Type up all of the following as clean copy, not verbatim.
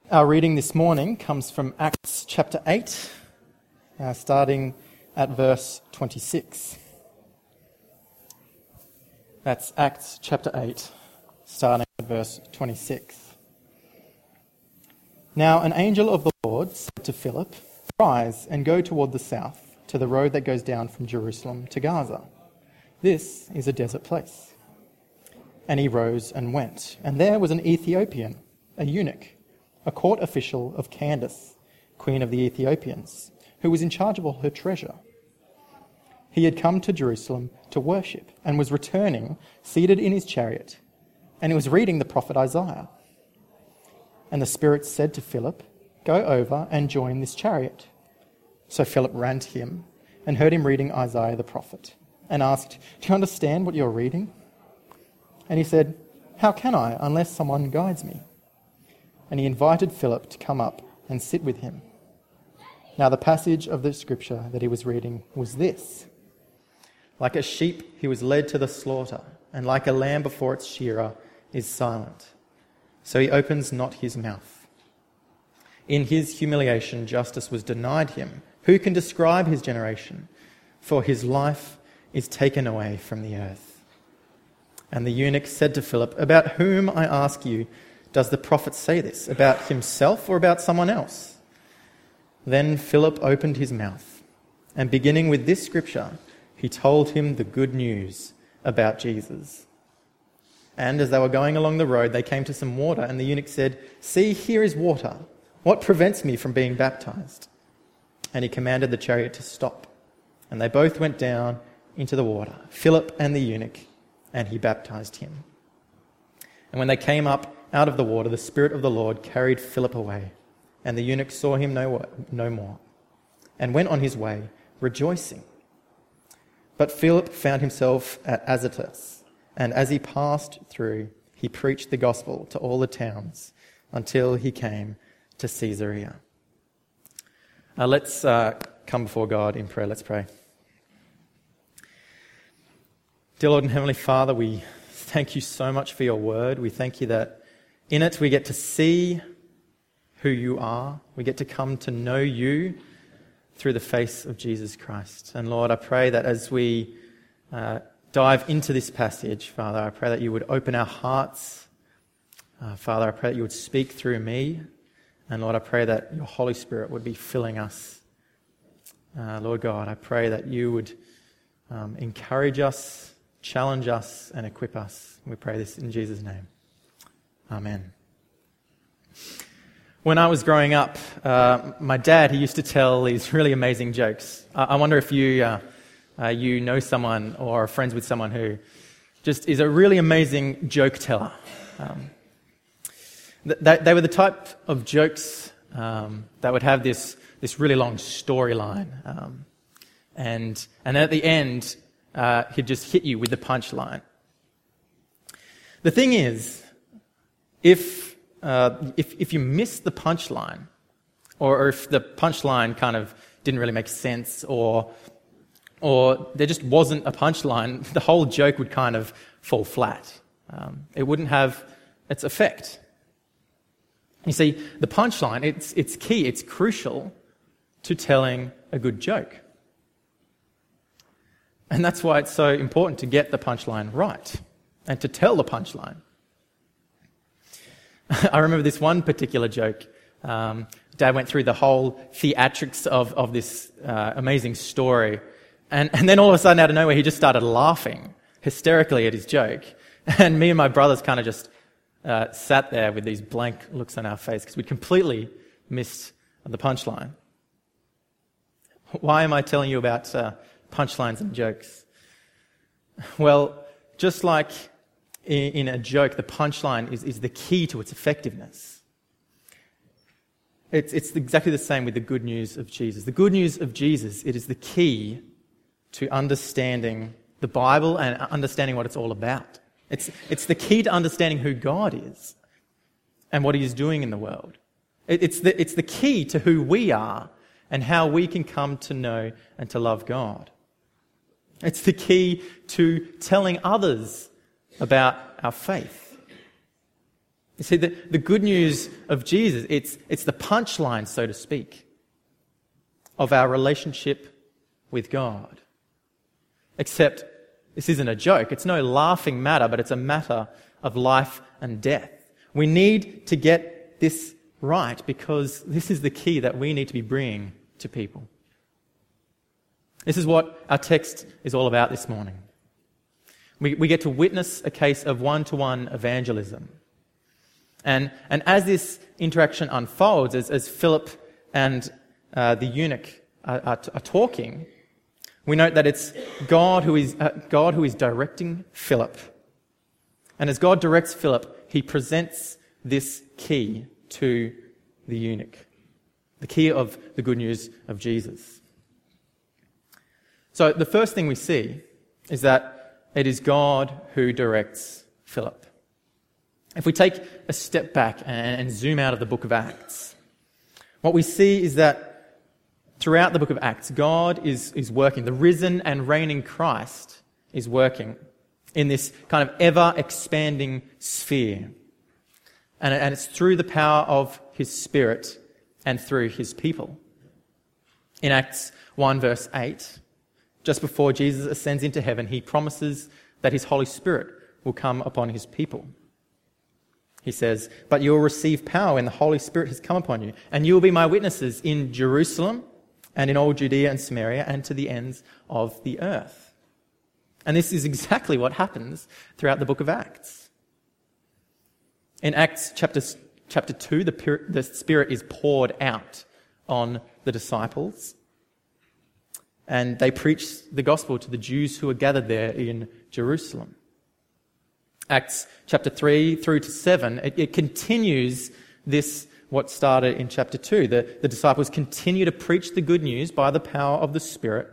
Our reading this morning comes from Acts chapter 8, starting at verse 26. That's Acts chapter 8, starting at verse 26. Now an angel of the Lord said to Philip, "Rise and go toward the south, to the road that goes down from Jerusalem to Gaza. This is a desert place." And he rose and went, and there was an Ethiopian, a eunuch, a court official of Candace, queen of the Ethiopians, who was in charge of all her treasure. He had come to Jerusalem to worship and was returning, seated in his chariot, and he was reading the prophet Isaiah. And the Spirit said to Philip, "Go over and join this chariot." So Philip ran to him and heard him reading Isaiah the prophet, and asked, "Do you understand what you're reading?" And he said, "How can I unless someone guides me?" And he invited Philip to come up and sit with him. Now the passage of the scripture that he was reading was this: "Like a sheep he was led to the slaughter, and like a lamb before its shearer is silent, so he opens not his mouth. In his humiliation justice was denied him. Who can describe his generation? For his life is taken away from the earth." And the eunuch said to Philip, "About whom, I ask you, does the prophet say this? About himself or about someone else?" Then Philip opened his mouth, and beginning with this scripture, he told him the good news about Jesus. And as they were going along the road, they came to some water, and the eunuch said, "See, here is water. What prevents me from being baptized?" And he commanded the chariot to stop. And they both went down into the water, Philip and the eunuch, and he baptized him. And when they came up out of the water, the Spirit of the Lord carried Philip away, and the eunuch saw him no more, and went on his way, rejoicing. But Philip found himself at Azotus, and as he passed through, he preached the gospel to all the towns until he came to Caesarea. Let's come before God in prayer. Let's pray. Dear Lord and Heavenly Father, we thank you so much for your word. We thank you that in it we get to see who you are. We get to come to know you through the face of Jesus Christ. And Lord, I pray that as we dive into this passage, Father, I pray that you would open our hearts. Father, I pray that you would speak through me. And Lord, I pray that your Holy Spirit would be filling us. Lord God, I pray that you would encourage us, challenge us, and equip us. We pray this in Jesus' name. Amen. When I was growing up, my dad, he used to tell these really amazing jokes. I wonder if you know someone or are friends with someone who just is a really amazing joke teller. They were the type of jokes that would have this really long storyline. And at the end, he'd just hit you with the punchline. The thing is, if you miss the punchline, or if the punchline kind of didn't really make sense, or there just wasn't a punchline, the whole joke would kind of fall flat. It wouldn't have its effect. You see, the punchline, it's key, it's crucial to telling a good joke. And that's why it's so important to get the punchline right and to tell the punchline. I remember this one particular joke. Dad went through the whole theatrics of this amazing story. And then all of a sudden, out of nowhere, he just started laughing hysterically at his joke. And me and my brothers kind of just sat there with these blank looks on our face because we completely missed the punchline. Why am I telling you about punchlines and jokes? Well, just like in a joke, the punchline is the key to its effectiveness. It's exactly the same with the good news of Jesus. The good news of Jesus, it is the key to understanding the Bible and understanding what it's all about. It's the key to understanding who God is and what he is doing in the world. It's the key to who we are and how we can come to know and to love God. It's the key to telling others about our faith. You see, the good news of Jesus, it's the punchline, so to speak, of our relationship with God. Except this isn't a joke. It's no laughing matter, but it's a matter of life and death. We need to get this right because this is the key that we need to be bringing to people. This is what our text is all about this morning. We get to witness a case of one-to-one evangelism. And as this interaction unfolds, as Philip and the eunuch are talking, we note that it's God who is directing Philip. And as God directs Philip, he presents this key to the eunuch, the key of the good news of Jesus. So the first thing we see is that it is God who directs Philip. If we take a step back and zoom out of the book of Acts, what we see is that throughout the book of Acts, God is working. The risen and reigning Christ is working in this kind of ever-expanding sphere. And it's through the power of his Spirit and through his people. In Acts 1 verse 8, just before Jesus ascends into heaven, he promises that his Holy Spirit will come upon his people. He says, "But you will receive power when the Holy Spirit has come upon you, and you will be my witnesses in Jerusalem and in all Judea and Samaria and to the ends of the earth." And this is exactly what happens throughout the book of Acts. In Acts chapter 2, the Spirit is poured out on the disciples, and they preach the gospel to the Jews who are gathered there in Jerusalem. Acts chapter 3 through to 7, it continues this, what started in chapter 2. The disciples continue to preach the good news by the power of the Spirit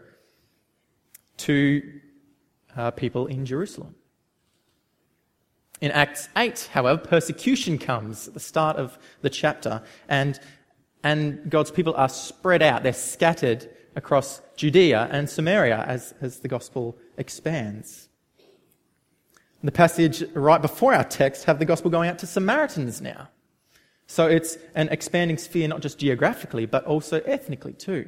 to people in Jerusalem. In Acts 8, however, persecution comes at the start of the chapter, and God's people are spread out. They're scattered across Judea and Samaria as the gospel expands. The passage right before our text have the gospel going out to Samaritans now. So it's an expanding sphere, not just geographically, but also ethnically too.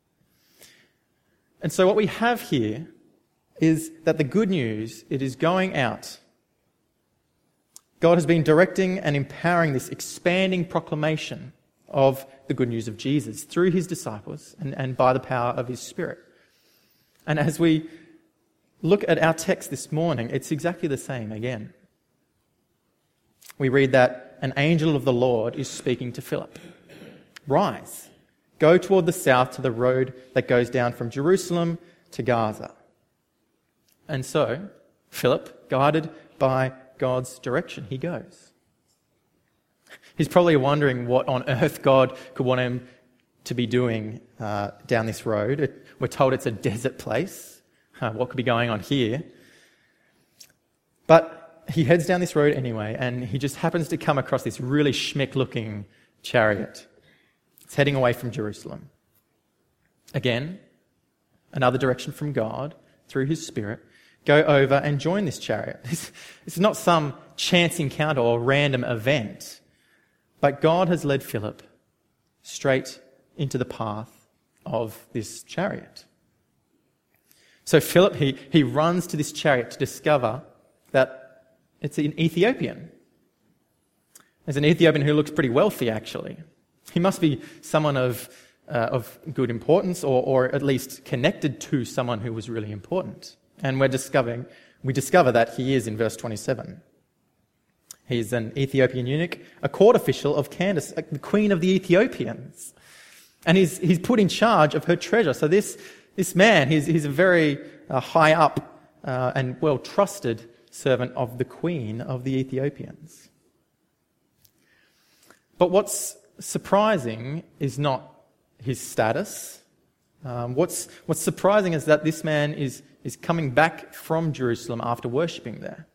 And so what we have here is that the good news, it is going out. God has been directing and empowering this expanding proclamation of the good news of Jesus through his disciples and by the power of his Spirit. And as we look at our text this morning, it's exactly the same again. We read that an angel of the Lord is speaking to Philip. "Rise, go toward the south to the road that goes down from Jerusalem to Gaza." And so, Philip, guided by God's direction, he goes. He's probably wondering what on earth God could want him to be doing down this road. We're told it's a desert place. What could be going on here? But he heads down this road anyway, and he just happens to come across this really schmick-looking chariot. It's heading away from Jerusalem. Again, another direction from God through his Spirit. Go over and join this chariot. This is not some chance encounter or random event, but God has led Philip straight into the path of this chariot. So Philip, he runs to this chariot to discover that it's an Ethiopian. There's an Ethiopian who looks pretty wealthy, actually. He must be someone of good importance, or at least connected to someone who was really important. And we discover that he is in verse 27. He's an Ethiopian eunuch, a court official of Candace, the queen of the Ethiopians. And he's put in charge of her treasure. So this man, he's a very high up and well-trusted servant of the queen of the Ethiopians. But what's surprising is not his status. What's surprising is that this man is coming back from Jerusalem after worshipping there.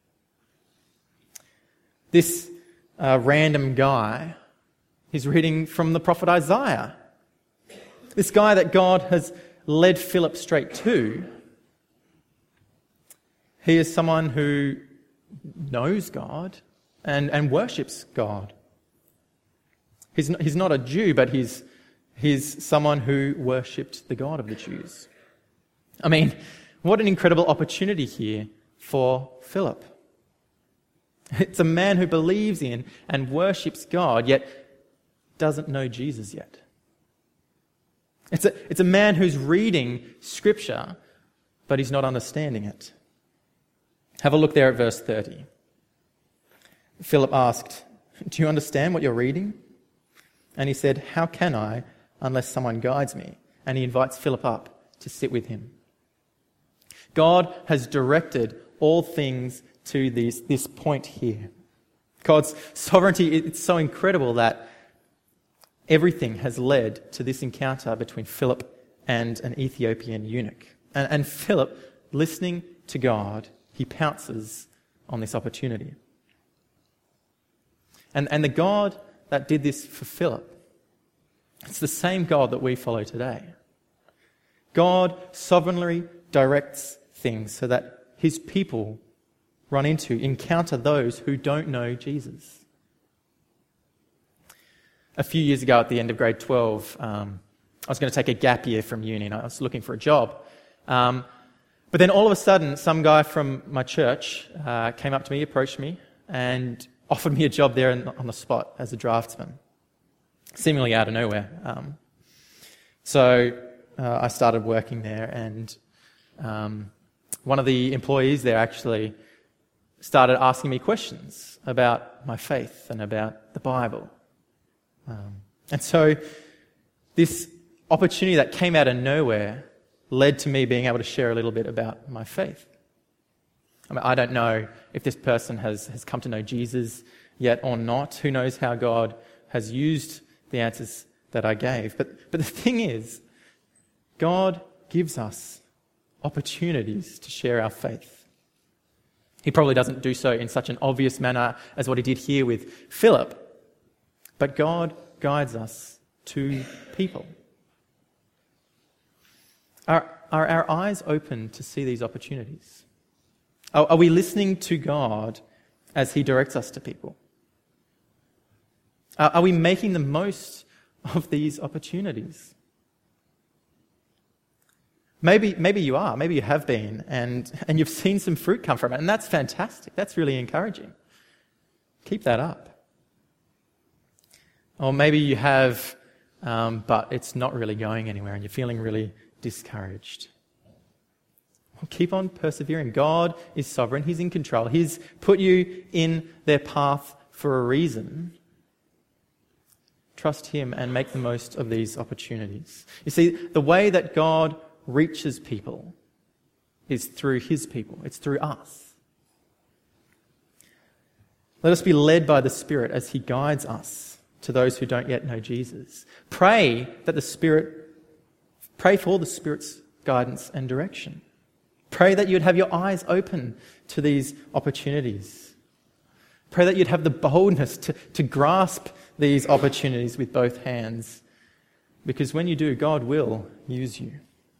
This random guy, he's reading from the prophet Isaiah. This guy that God has led Philip straight to, he is someone who knows God, and worships God. He's not a Jew, but he's someone who worshipped the God of the Jews. I mean, what an incredible opportunity here for Philip. It's a man who believes in and worships God, yet doesn't know Jesus yet. It's a man who's reading Scripture, but he's not understanding it. Have a look there at verse 30. Philip asked, "Do you understand what you're reading?" And he said, "How can I unless someone guides me?" And he invites Philip up to sit with him. God has directed all things to this point here. God's sovereignty, it's so incredible that everything has led to this encounter between Philip and an Ethiopian eunuch. And Philip, listening to God, he pounces on this opportunity. And the God that did this for Philip, it's the same God that we follow today. God sovereignly directs things so that his people encounter those who don't know Jesus. A few years ago at the end of grade 12, I was going to take a gap year from uni and I was looking for a job. But then all of a sudden, some guy from my church came up to me, approached me, and offered me a job there on the spot as a draftsman, seemingly out of nowhere. So I started working there, and one of the employees there actually started asking me questions about my faith and about the Bible. And so this opportunity that came out of nowhere led to me being able to share a little bit about my faith. I mean, I don't know if this person has come to know Jesus yet or not. Who knows how God has used the answers that I gave. But the thing is, God gives us opportunities to share our faith. He probably doesn't do so in such an obvious manner as what he did here with Philip, but God guides us to people. Are our eyes open to see these opportunities? Are we listening to God as he directs us to people? Are we making the most of these opportunities? Maybe you are. Maybe you have been, and you've seen some fruit come from it, and that's fantastic. That's really encouraging. Keep that up. Or maybe you have, but it's not really going anywhere, and you're feeling really discouraged. Well, keep on persevering. God is sovereign. He's in control. He's put you in their path for a reason. Trust him and make the most of these opportunities. You see, the way that God reaches people is through his people. It's through us. Let us be led by the Spirit as he guides us to those who don't yet know Jesus. Pray for the Spirit's guidance and direction. Pray that you'd have your eyes open to these opportunities. Pray that you'd have the boldness to grasp these opportunities with both hands. Because when you do, God will use you.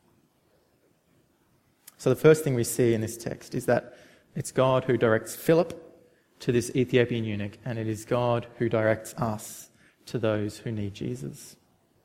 So the first thing we see in this text is that it's God who directs Philip to this Ethiopian eunuch, and it is God who directs us to those who need Jesus.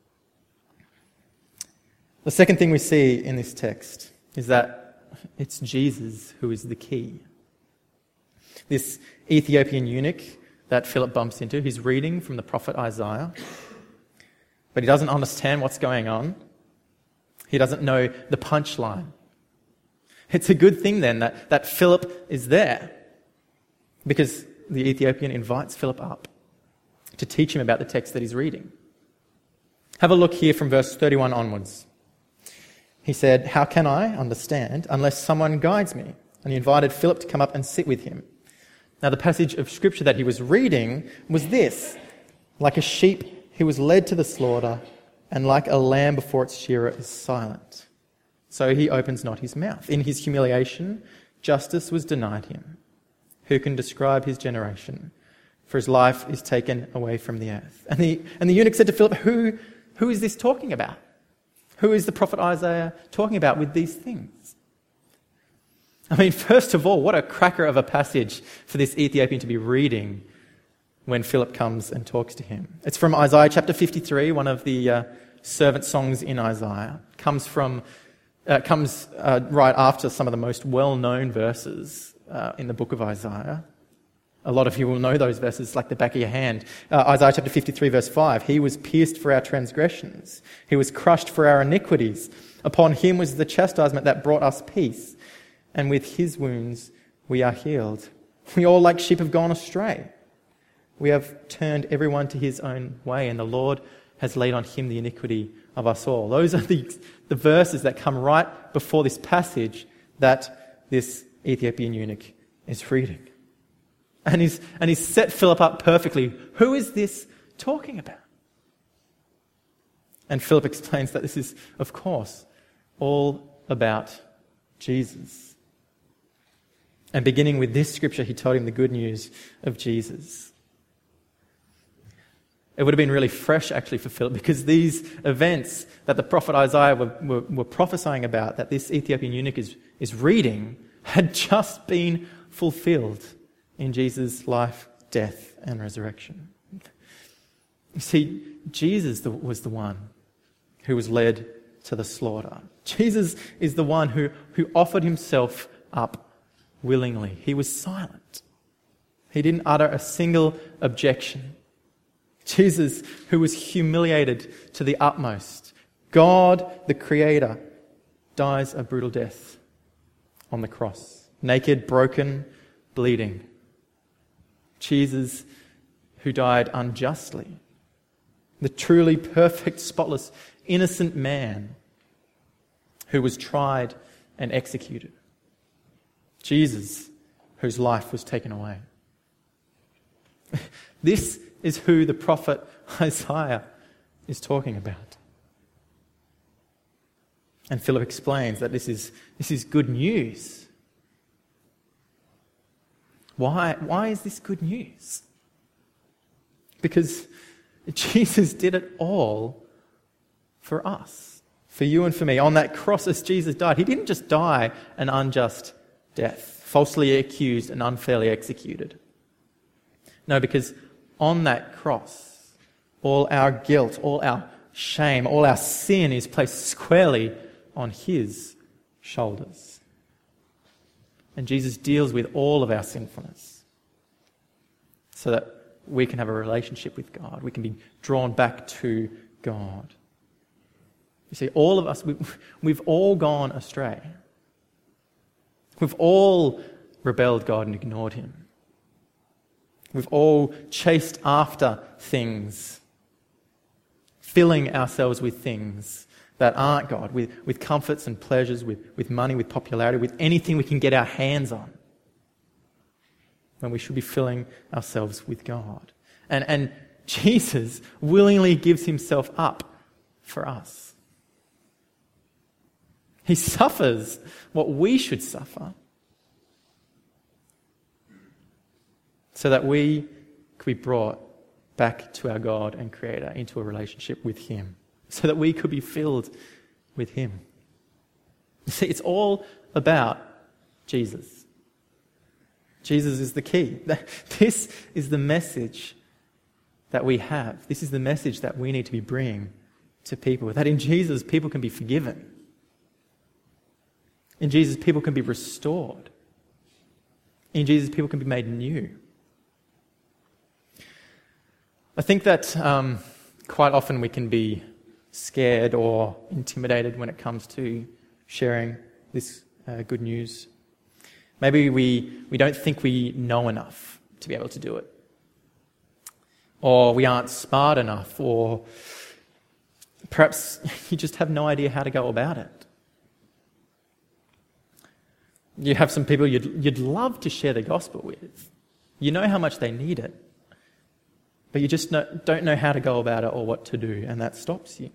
The second thing we see in this text is that it's Jesus who is the key. This Ethiopian eunuch that Philip bumps into, he's reading from the prophet Isaiah, but he doesn't understand what's going on. He doesn't know the punchline. It's a good thing then that Philip is there, because the Ethiopian invites Philip up to teach him about the text that he's reading. Have a look here from verse 31 onwards. He said, "How can I understand unless someone guides me?" And he invited Philip to come up and sit with him. Now the passage of scripture that he was reading was this: "Like a sheep he was led to the slaughter, and like a lamb before its shearer is silent. So he opens not his mouth. In his humiliation, justice was denied him. Who can describe his generation? For his life is taken away from the earth." And the eunuch said to Philip, Who is this talking about? Who is the prophet Isaiah talking about with these things? I mean, first of all, what a cracker of a passage for this Ethiopian to be reading when Philip comes and talks to him. It's from Isaiah chapter 53, one of the servant songs in Isaiah. Comes right after some of the most well-known verses in the book of Isaiah. A lot of you will know those verses like the back of your hand. Isaiah chapter 53 verse 5, he was pierced for our transgressions. He was crushed for our iniquities. Upon him was the chastisement that brought us peace. And with his wounds we are healed. We all like sheep have gone astray. We have turned everyone to his own way, and the Lord has laid on him the iniquity of us all. Those are the verses that come right before this passage that this Ethiopian eunuch is reading. And he's set Philip up perfectly. Who is this talking about? And Philip explains that this is, of course, all about Jesus. And beginning with this scripture, he told him the good news of Jesus. It would have been really fresh, actually, for Philip, because these events that the prophet Isaiah were prophesying about, that this Ethiopian eunuch is reading, had just been fulfilled in Jesus' life, death, and resurrection. You see, Jesus was the one who was led to the slaughter. Jesus is the one who offered himself up willingly. He was silent. He didn't utter a single objection. Jesus, who was humiliated to the utmost. God, the Creator, dies a brutal death on the cross. Naked, broken, bleeding. Jesus, who died unjustly. The truly perfect, spotless, innocent man who was tried and executed. Jesus, whose life was taken away. This is who the prophet Isaiah is talking about. And Philip explains that this is good news. Why is this good news? Because Jesus did it all for us, for you and for me. On that cross as Jesus died, he didn't just die an unjust death, falsely accused and unfairly executed. No, because on that cross, all our guilt, all our shame, all our sin is placed squarely on his shoulders. And Jesus deals with all of our sinfulness so that we can have a relationship with God. We can be drawn back to God. You see, all of us, we've all gone astray. We've all rebelled God and ignored him. We've all chased after things, filling ourselves with things that aren't God, with comforts and pleasures, with money, with popularity, with anything we can get our hands on, when we should be filling ourselves with God. And Jesus willingly gives himself up for us. He suffers what we should suffer so that we could be brought back to our God and Creator, into a relationship with him, so that we could be filled with him. You see, it's all about Jesus. Jesus is the key. This is the message that we have. This is the message that we need to be bringing to people. That in Jesus, people can be forgiven. In Jesus, people can be restored. In Jesus, people can be made new. I think that quite often we can be scared or intimidated when it comes to sharing this good news. Maybe we don't think we know enough to be able to do it. Or we aren't smart enough, or perhaps you just have no idea how to go about it. You have some people you'd love to share the gospel with. You know how much they need it, but you just don't know how to go about it or what to do, and that stops you.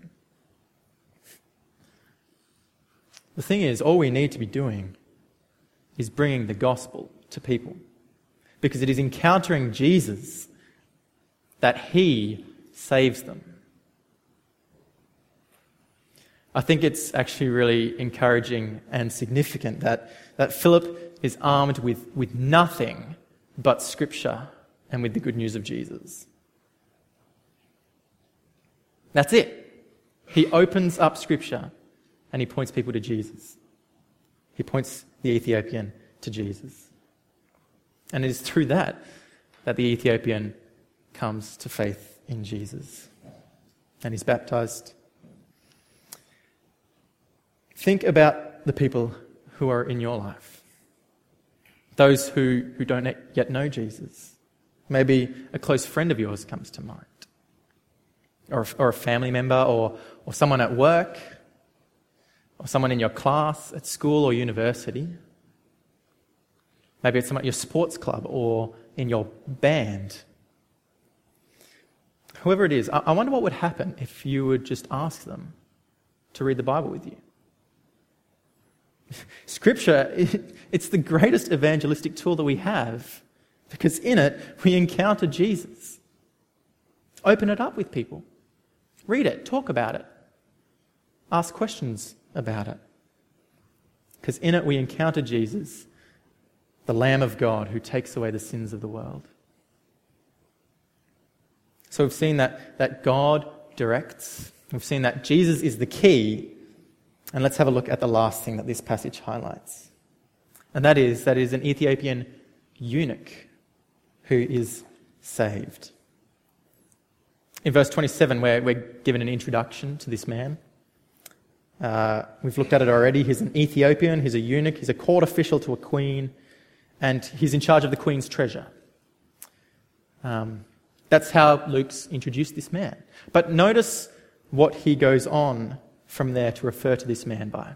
The thing is, all we need to be doing is bringing the gospel to people, because it is encountering Jesus that he saves them. I think it's actually really encouraging and significant that Philip is armed with nothing but Scripture and with the good news of Jesus. That's it. He opens up Scripture and he points people to Jesus. He points the Ethiopian to Jesus. And it is through that the Ethiopian comes to faith in Jesus. And he's baptized. Think about the people who are in your life. Those who don't yet know Jesus. Maybe a close friend of yours comes to mind. Or a family member, or someone at work, or someone in your class, at school or university. Maybe it's someone at your sports club or in your band. Whoever it is, I wonder what would happen if you would just ask them to read the Bible with you. Scripture, it's the greatest evangelistic tool that we have, because in it we encounter Jesus. Open it up with people. Read it, talk about it. Ask questions about it. Because in it we encounter Jesus, the Lamb of God who takes away the sins of the world. So we've seen that God directs. We've seen that Jesus is the key. And let's have a look at the last thing that this passage highlights. And that is an Ethiopian eunuch who is saved. In verse 27, we're given an introduction to this man. We've looked at it already. He's an Ethiopian, he's a eunuch, he's a court official to a queen, and he's in charge of the queen's treasure. That's how Luke's introduced this man. But notice what he goes on from there to refer to this man by.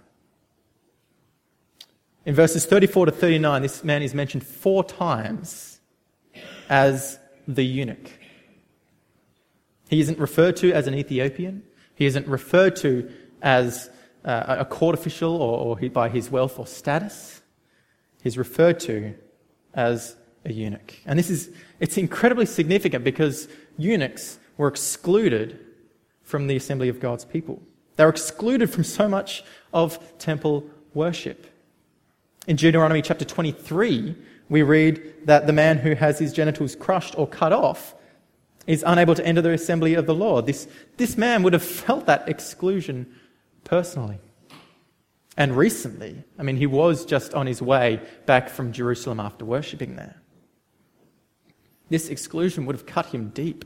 In verses 34 to 39, this man is mentioned 4 times as the eunuch. He isn't referred to as an Ethiopian. He isn't referred to as a court official or by his wealth or status. He's referred to as a eunuch. And it's incredibly significant because eunuchs were excluded from the assembly of God's people. They were excluded from so much of temple worship. In Deuteronomy chapter 23, we read that the man who has his genitals crushed or cut off is unable to enter the assembly of the Lord. This man would have felt that exclusion personally. And recently, he was just on his way back from Jerusalem after worshipping there. This exclusion would have cut him deep.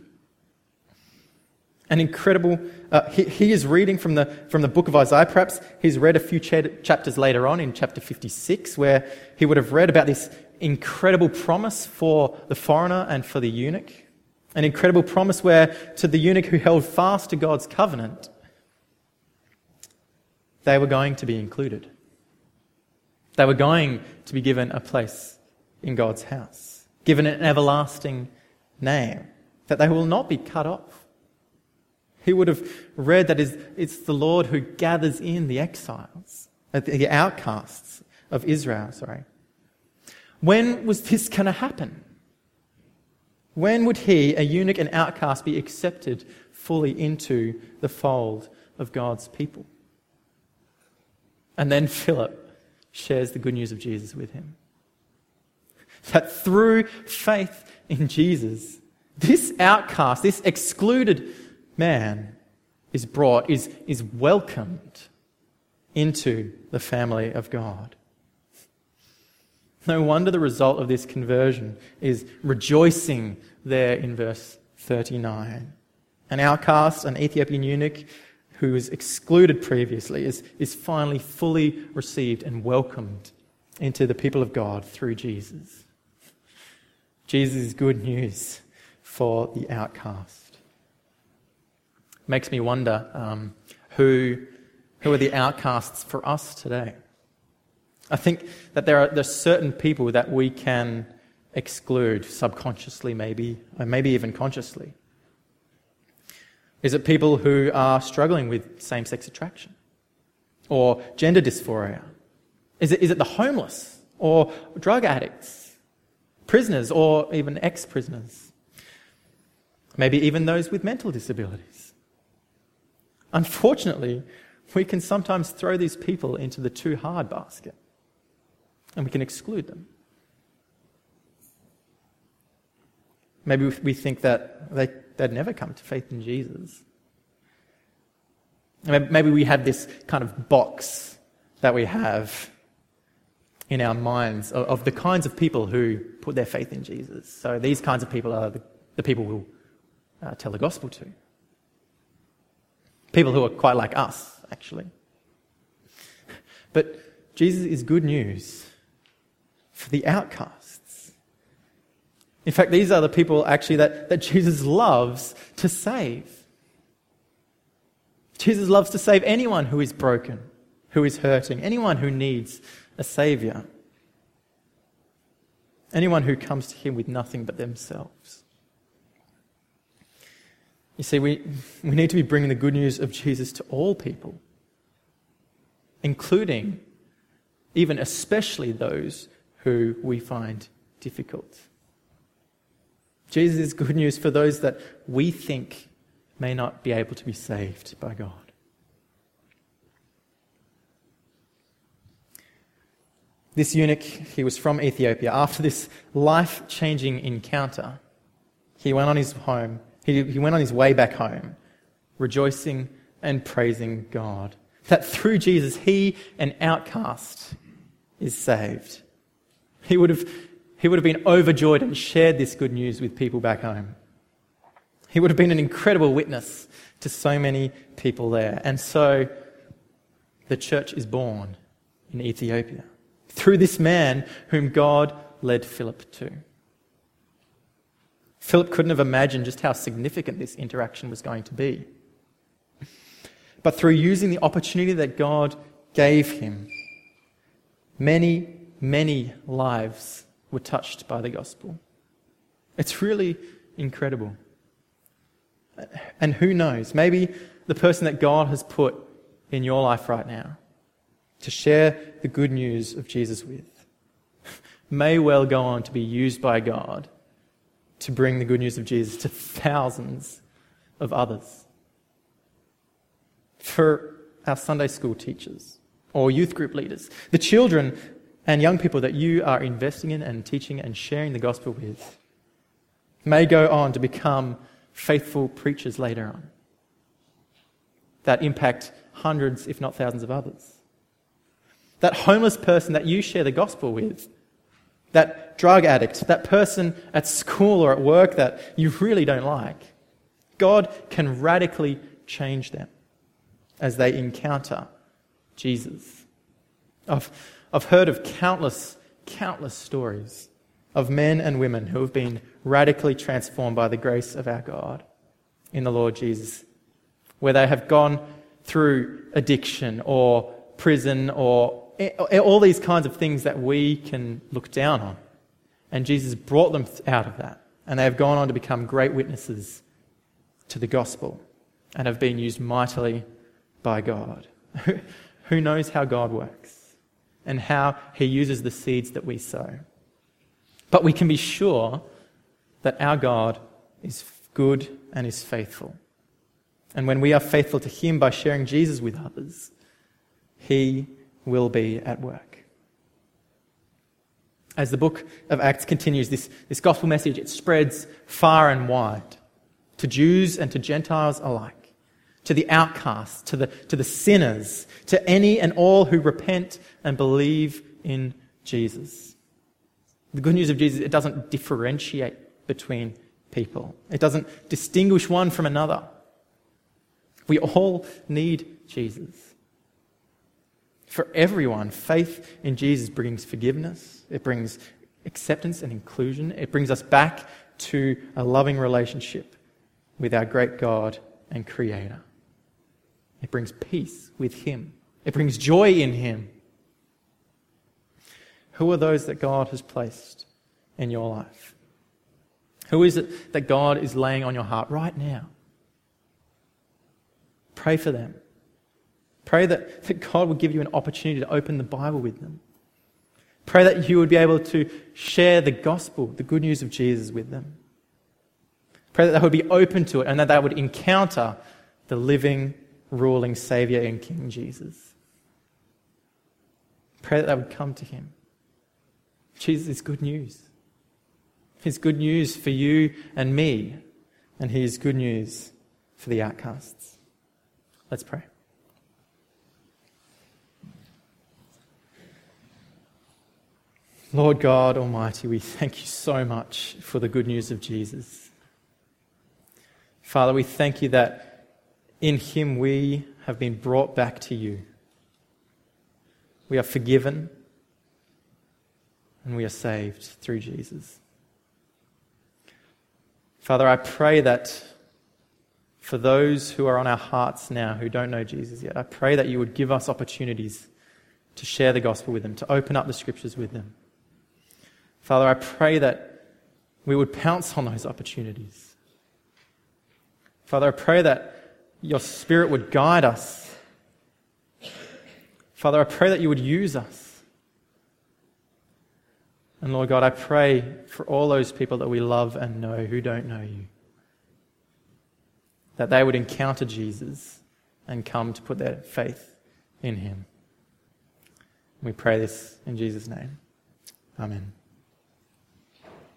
An incredible, he is reading from the book of Isaiah. Perhaps he's read a few chapters later on in chapter 56, where he would have read about this incredible promise for the foreigner and for the eunuch. An incredible promise where to the eunuch who held fast to God's covenant, they were going to be included. They were going to be given a place in God's house, given an everlasting name, that they will not be cut off. He would have read that it's the Lord who gathers in the exiles, the outcasts of Israel. When was this going to happen? When would he, a eunuch and outcast, be accepted fully into the fold of God's people? And then Philip shares the good news of Jesus with him. That through faith in Jesus, this outcast, this excluded man is welcomed into the family of God. No wonder the result of this conversion is rejoicing there in verse 39. An outcast, an Ethiopian eunuch who was excluded previously is finally fully received and welcomed into the people of God through Jesus. Jesus is good news for the outcast. Makes me wonder who are the outcasts for us today. I think that there are certain people that we can exclude subconsciously, maybe, or maybe even consciously. Is it people who are struggling with same-sex attraction or gender dysphoria? Is it the homeless or drug addicts, prisoners or even ex-prisoners? Maybe even those with mental disabilities. Unfortunately, we can sometimes throw these people into the too hard basket and we can exclude them. Maybe we think that they'd never come to faith in Jesus. Maybe we have this kind of box that we have in our minds of the kinds of people who put their faith in Jesus. So these kinds of people are the people we'll tell the gospel to. People who are quite like us, actually. But Jesus is good news for the outcasts. In fact, these are the people actually that Jesus loves to save. Jesus loves to save anyone who is broken, who is hurting, anyone who needs a saviour. Anyone who comes to him with nothing but themselves. You see, we need to be bringing the good news of Jesus to all people, including, even especially those who we find difficult. Jesus is good news for those that we think may not be able to be saved by God. This eunuch, he was from Ethiopia. After this life-changing encounter, he went on his home. He went on his way back home, rejoicing and praising God that through Jesus, he, an outcast, is saved. He would have been overjoyed and shared this good news with people back home. He would have been an incredible witness to so many people there. And so the church is born in Ethiopia through this man whom God led Philip to. Philip couldn't have imagined just how significant this interaction was going to be. But through using the opportunity that God gave him, many, many lives were touched by the gospel. It's really incredible. And who knows, maybe the person that God has put in your life right now to share the good news of Jesus with may well go on to be used by God to bring the good news of Jesus to thousands of others. For our Sunday school teachers or youth group leaders, the children and young people that you are investing in and teaching and sharing the gospel with may go on to become faithful preachers later on that impact hundreds, if not thousands of others. That homeless person that you share the gospel with, that drug addict, that person at school or at work that you really don't like, God can radically change them as they encounter Jesus. I've heard of countless stories of men and women who have been radically transformed by the grace of our God in the Lord Jesus, where they have gone through addiction or prison or all these kinds of things that we can look down on. And Jesus brought them out of that. And they have gone on to become great witnesses to the gospel and have been used mightily by God. Who knows how God works and how he uses the seeds that we sow. But we can be sure that our God is good and is faithful. And when we are faithful to him by sharing Jesus with others, he will be at work. As the book of Acts continues, this gospel message, it spreads far and wide to Jews and to Gentiles alike, to the outcasts, to the sinners, to any and all who repent and believe in Jesus. The good news of Jesus, it doesn't differentiate between people. It doesn't distinguish one from another. We all need Jesus. For everyone, faith in Jesus brings forgiveness. It brings acceptance and inclusion. It brings us back to a loving relationship with our great God and Creator. It brings peace with him. It brings joy in him. Who are those that God has placed in your life? Who is it that God is laying on your heart right now? Pray for them. Pray that God would give you an opportunity to open the Bible with them. Pray that you would be able to share the gospel, the good news of Jesus with them. Pray that they would be open to it and that they would encounter the living, ruling Saviour and King Jesus. Pray that they would come to him. Jesus is good news. His good news for you and me, and His good news for the outcasts. Let's pray. Lord God Almighty, we thank you so much for the good news of Jesus. Father, we thank you that in Him we have been brought back to you. We are forgiven and we are saved through Jesus. Father, I pray that for those who are on our hearts now who don't know Jesus yet, I pray that you would give us opportunities to share the gospel with them, to open up the scriptures with them. Father, I pray that we would pounce on those opportunities. Father, I pray that your Spirit would guide us. Father, I pray that you would use us. And Lord God, I pray for all those people that we love and know who don't know you, that they would encounter Jesus and come to put their faith in him. We pray this in Jesus' name. Amen.